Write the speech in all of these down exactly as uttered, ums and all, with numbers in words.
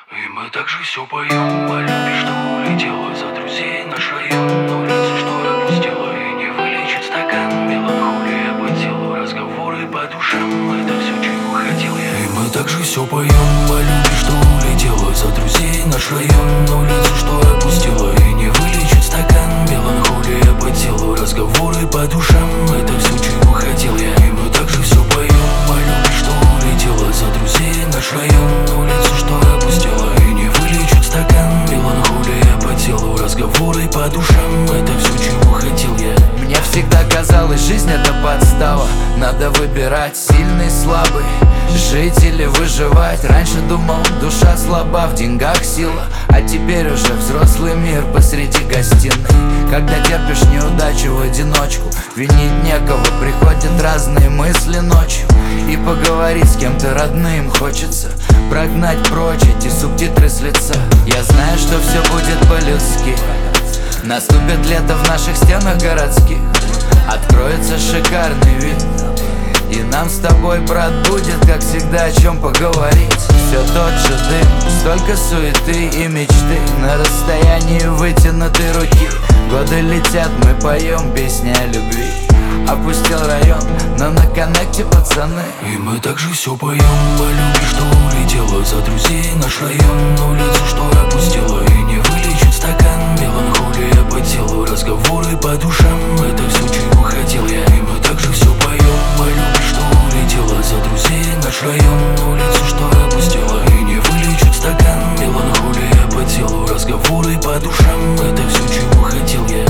И мы также все поем по любви, что улетела за друзей наш район, на улице, что опустила и не вылечит стакан. Меланхолия по телу, разговоры по душам, это все, чего хотел я. И мы также все поем по любви, что улетела за друзей наш район, на улице, что опустила и не вылечит стакан. Меланхолия по телу, разговоры по душам, это все, чего хотел я. И мы также все поем по любви, что улетела за друзей наш район, на улицу, что опустила и не вылечит стакан. Меланхолия по телу, разговоры по душам, это все, чего хотел я. Мне всегда казалось, жизнь это подстава. Надо выбирать сильный, слабый, жить или выживать. Раньше думал, душа слаба, в деньгах сила, а теперь уже взрослый мир посреди гостиной. Когда терпишь неудачу в одиночку, винить некого, приходят разные мысли ночью. И поговорить с кем-то родным хочется, прогнать прочь эти субтитры с лица. Я знаю, что все будет по-людски, наступит лето в наших стенах городских, откроется шикарный вид, и нам с тобой, брат, будет, как всегда, о чем поговорить. Все тот же дым, столько суеты и мечты, на расстоянии вытянутой руки. Годы летят, мы поем песни о любви. Опустил район, но на коннекте пацаны. И мы также все поем по любви, что улетела за друзей наш район, на улицу, что опустила и не вылечит стакан. Меланхолия по телу, разговоры по душам, это все, чего хотел я. И мы также все поем по любви, что улетела за друзей наш район, на улицу, что опустила и не вылечит стакан. Меланхолия по телу, разговоры по душам, это все, чего хотел я.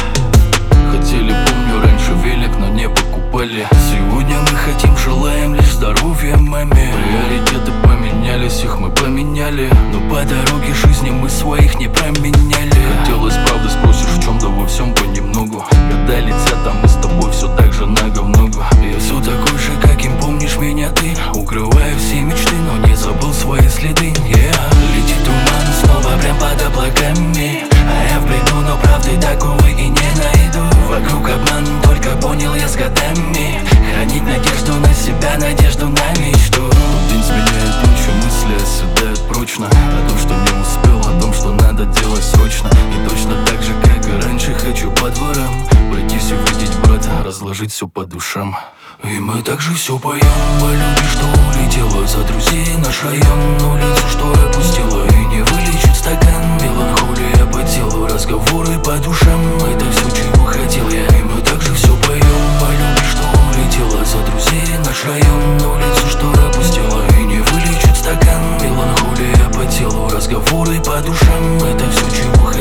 Хотели, помню, раньше велик, но не покупали. Сегодня мы хотим, желаем лишь здоровья маме. Приоритеты поменялись, их мы поменяли, но по дороге жизни мы своих не променяли. Хотелось правды, спросишь в чем, да во всем понемногу. Года летят, а мы с тобой все так же нога в ногу. Я все такой же, каким помнишь меня ты, укрываю все мечты, но не забыл свои следы. Yeah. Летит туман снова прям под облаками, а я в плену, но правды такого и не найду. Вокруг обман, только понял я с годами. Хранить надежду на себя, надежду на мечту. День сменяет ночью, мысли оседают прочно. О том, что не успел, о том, что надо делать срочно. И точно так же, как и раньше, хочу по дворам пройтись и увидеть брата, разложить все по душам. И мы также все поем по любви, что улетела за друзей наш район, на улицу, что опустила и не вылечит стакан. Меланхолия по телу, разговоры по душам, это все, чего хотел я. И мы также все поем по любви, что улетела за друзей наш район, на улицу, что опустила и не вылечит стакан. Меланхолия по телу, разговоры по душам, это все, чего хотел я.